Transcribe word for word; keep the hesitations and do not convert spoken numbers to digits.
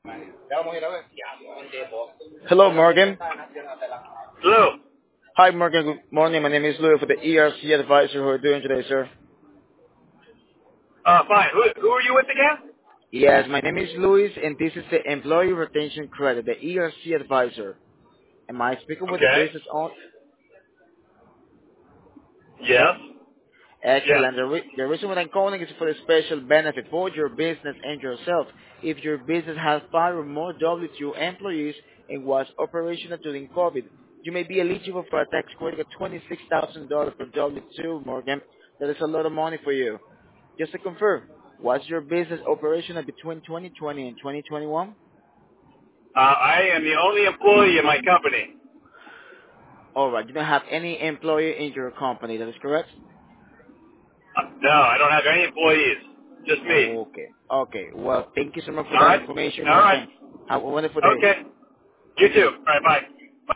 Hello, Morgan. Lou. Hi, Morgan. Good morning. My name is Louis for the E R C advisor. Who are you doing today, sir? Uh, fine. Who, who are you with again? Yes, my name is Louis, and this is the Employee Retention Credit, the E R C advisor. Am I speaking with the Okay. business owner? Yes. Yes. Excellent. The, re- the reason why I'm calling is for a special benefit for your business and yourself. If your business has five or more W two employees and was operational during COVID, you may be eligible for a tax credit of twenty-six thousand dollars per W two, Morgan. That is a lot of money for you. Just to confirm, was your business operational between twenty twenty and twenty twenty-one? Uh, I am the only employee in my company. All right. You don't have any employee in your company. That is correct? Uh, no, I don't have any employees. Just me. Okay. Okay. Well, thank you so much for All that right. information, All right. Morgan. Have a wonderful day. Okay. You too. All right. Bye.